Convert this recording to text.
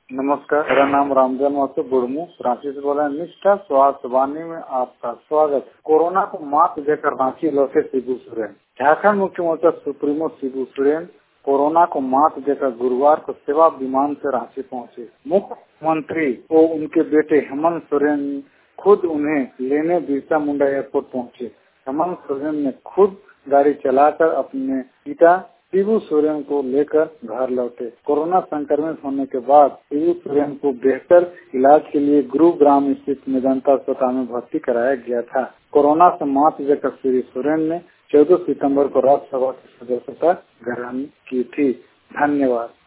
नमस्कार, मेरा नाम रामजन वासु बुड़मू रांची से बोला। निष्ठा स्वास्थ्य वाणी में आपका स्वागत। कोरोना को मात देकर रांची लौटे शिबू सोरेन। झारखंड मुख्यमंत्री सुप्रीमो शिबू सोरेन कोरोना को मात देकर गुरुवार को सेवा विमान से रांची पहुंचे। मुख्यमंत्री को उनके बेटे हेमंत सोरेन खुद उन्हें लेने बिरसा मुंडा एयरपोर्ट पहुंचे। हेमंत सोरेन ने खुद गाड़ी चलाकर अपने पिता शिबू सोरेन को लेकर घर लौटे। कोरोना संक्रमित होने के बाद शिबू सोरेन को बेहतर इलाज के लिए गुरुग्राम स्थित मेदांता अस्पताल में भर्ती कराया गया था। कोरोना से मात देकर श्री सोरेन ने 14 सितंबर को राज्यसभा की सदस्यता ग्रहण की थी। धन्यवाद।